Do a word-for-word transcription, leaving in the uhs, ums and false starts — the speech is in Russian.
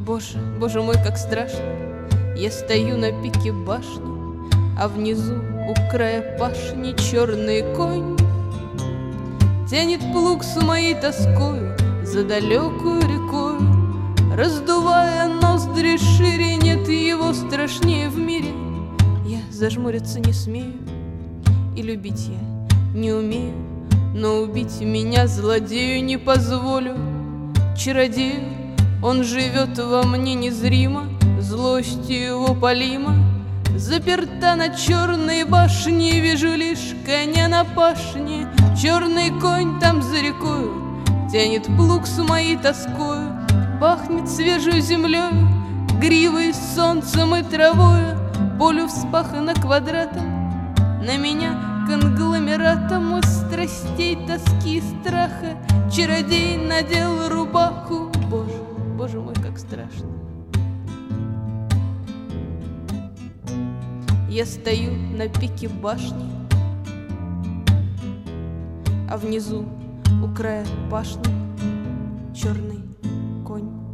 Боже, боже мой, как страшно. Я стою на пике башни, а внизу у края пашни черный конь тянет плуг с моей тоскою за далекую рекою, раздувая ноздри шире, нет его страшнее в мире. Я зажмуриться не смею, и любить я не умею, но убить меня злодею не позволю. Чародею, он живет во мне незримо, злостью его полима. Заперта на черной башне, вижу лишь коня на пашне. Черный конь там за рекою тянет плуг с моей тоскою, пахнет свежей землей, гривой, солнцем и травою. Полю вспахано квадратом, на меня конгломератом из страстей, тоски и страха. Чародей надел рубаху. Боже, боже мой, как страшно. Я стою на пике башни, а внизу у края пашни черный конь.